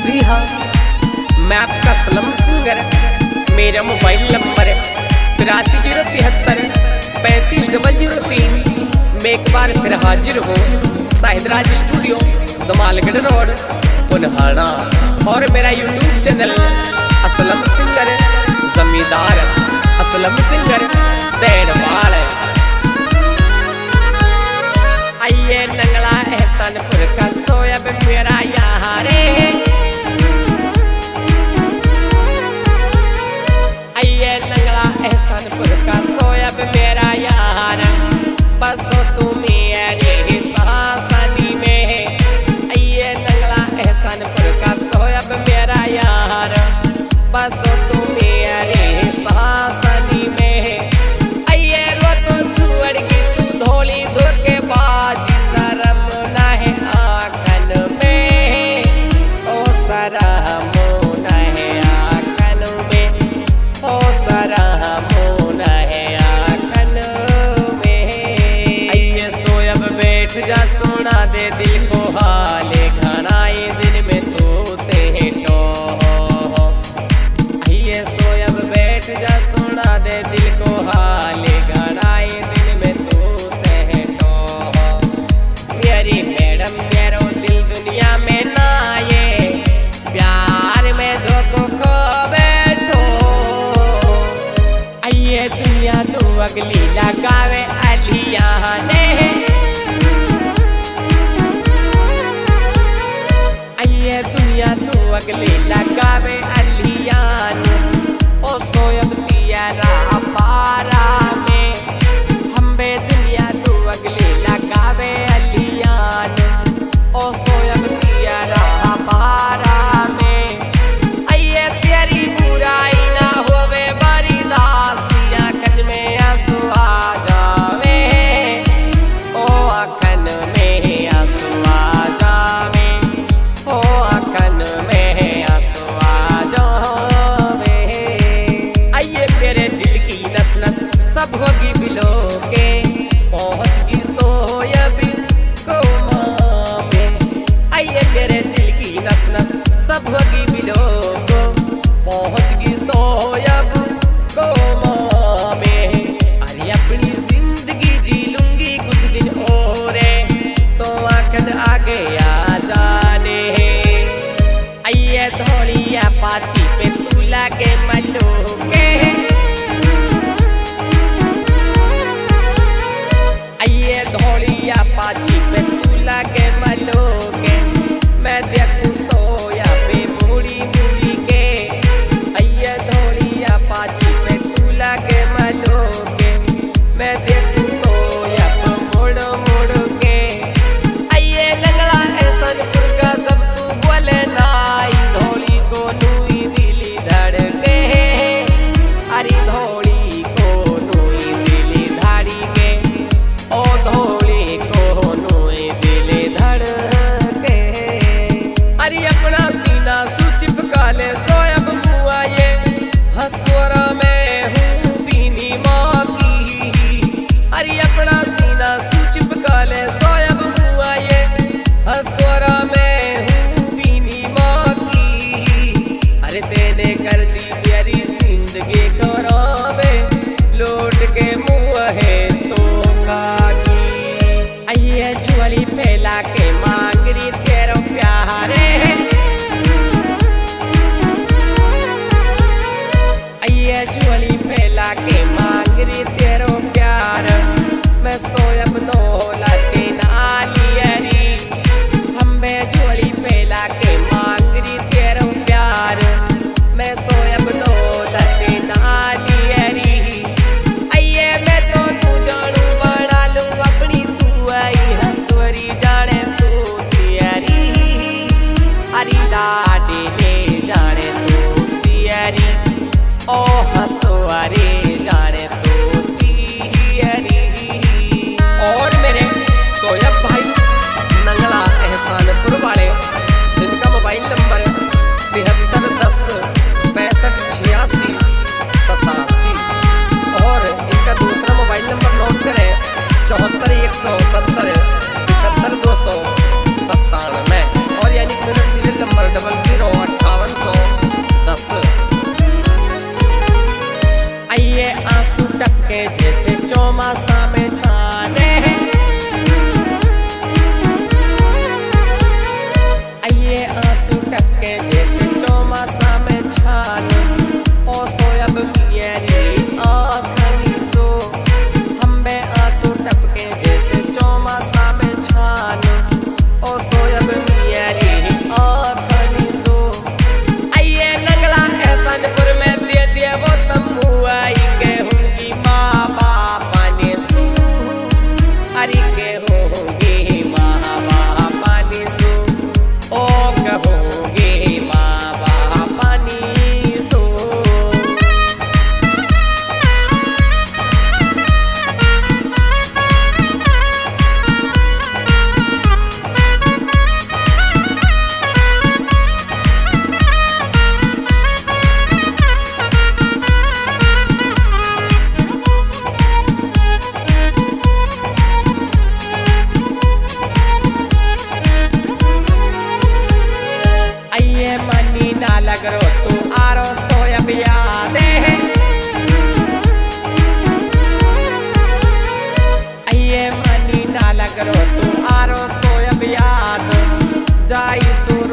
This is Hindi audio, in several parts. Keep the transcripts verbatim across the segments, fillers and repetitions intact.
जी हाँ, मैं आपका सलम सिंगर। मेरा मोबाइल नंबर है तिरासी जीरो तिहत्तर पैंतीस डबल जीरो तीन। मैं एक बार फिर हाजिर हूँ शाहिदराज स्टूडियो जमालगढ़ रोड पुनहाना। और मेरा यूट्यूब चैनल असलम सिंगर जमींदार असलम सिंगर देड़वाल। आइए नंगला एहसानपुर का सोयब मेरा यार है। आइए नंगला एहसानपुर का सोयब मेरा यार, बसो तुम मेरे सासनी में। आइए नंगला एहसानपुर का सोयब मेरा यार, बसो तुम मेरे सासनी में। आइए रो तो छुअड़ की तू धोली धोके बाजी, शर्म न है आंखन में ओ शरम न है आंखन में ओ शरम न है आंखन में। आइए सोयब बैठ जा सोना दे दिल को हाले, घनाए दिन में तू से हेटो। आइए सोयब बैठ जा सोना दे दिल को हाले, घनाए दिन में तू से हेटो। मेरी मैडम मेरो दिल दुनिया में ना ये, प्यार में धोखो खो बैठो। आइए दुनिया तू अगली लगावे अलिया ने। आइए दुनिया तू अगली लगावे अलिया ने। ओ सोयब तियारा पारा में हम बे दुनिया तू अगली लगावे अलिया ने। ओ सोयब तियारा पारा में आइए तेरी बुराई ना होवे बड़ी दासी, आँखन में आंसू आ जावे ओ आँखन में आंसू आ जावे ओ आँखन में आंसू आ जावे। आइए मेरे दिल की नस नस सब होगी बिलो के, पहुँच गई सोयब को मामे। आइए मेरे दिल की नस नस सब होगी बिलो को, पहुँच गई सोयब को मामे। अरे अपनी जिंदगी जी लूंगी कुछ दिन और तो आंखन आगे आ जाने। आइए धोलिया पाची पे तू लागे मलो के। आइए धोलिया पाची पे तू लागे मलो के, मैं देखूं सोया पे मुड़ी मुड़ी के। आइए धोलिया पाची पे तू लागे मलो के, मैं देखूं सोया पे मुड़ मुड़ के। आइए नंगला एहसानपुर का सब तू बोले नाई, धोली को नुई दिली धड़के। अरे धोली को नुई दिली धाड़ी के ओ धोली को नुई दिली धड़के। अरे अपना सीना सु चिपका ले सोयब मुआ ये, हसवरा में हूँ बीनी माँ की। अरे अपना सीना सु चिपका ले सोयब मुआ ये, हसवरा में हूँ बीनी माँ की। अरे तेने कर दी मेरी जिंदगी खराबे, लौट के मुँह है तो खाकी। आइए जुआली फैला के मांग रही तेरा प्यार है। आइए जुआली फैला के मांग रही तेरा प्यार, मैं सोयब नोला तेना लियरी। हम बे जुआली फैला के मांग रही तेरा प्यार, मैं सोयब नोला तेना लियरी। आइए मैं तो तू जानू बना लूं अपनी, तू आई हंसवरी जाने तू तियारी। अरे लाडी ले जाने तू तियारी ओ हंसवारे जाने तू तियारी। और मेरे सोयब भाई नंगला एहसानपुर वाले, जिनका मोबाइल नंबर तिहत्तर दस पैंसठ छियासी सतासी, और इनका दूसरा मोबाइल नंबर नोट करें चौहत्तर एक सौ सत्तर पचहत्तर दो सौ सत्तानवे, और यानी कि मेरा सीरियल नंबर डबल जीरो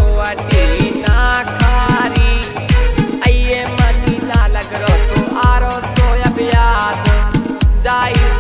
सोटी ना खारी आइए मनी ना लग रो तो आरो सोया याद जाई